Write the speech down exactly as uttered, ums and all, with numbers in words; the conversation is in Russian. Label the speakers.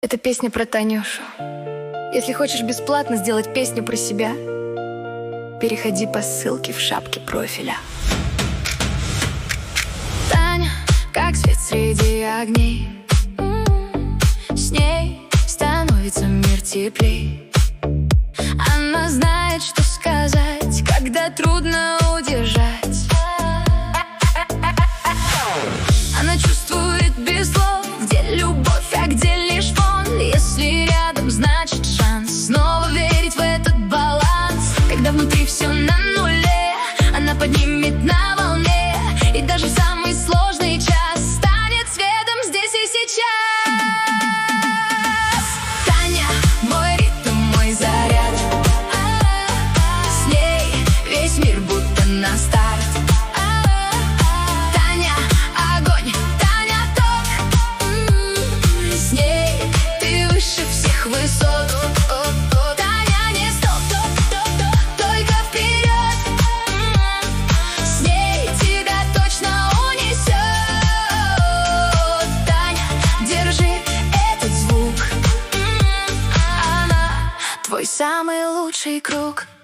Speaker 1: Это песня про Танюшу. Если хочешь бесплатно сделать песню про себя, переходи по ссылке в шапке профиля. Таня, как свет среди огней, с ней становится мир теплей. Она знает, что сказать, когда трудно удержать. Она чувствует без слов, где любовь, а где лишь фон. Если рядом, значит шанс снова верить в этот баланс. Когда внутри все на нуле, она поднимет на волне, и даже в самый сложный час станет светом здесь и сейчас. Таня, мой ритм, мой заряд, с ней весь мир будто на старт. Таня, огонь, Таня, ток, с ней ты выше всех высот. Таня, не стоп, только вперед, с ней тебя точно унесет. Таня, держи этот звук, она твой самый лучший круг.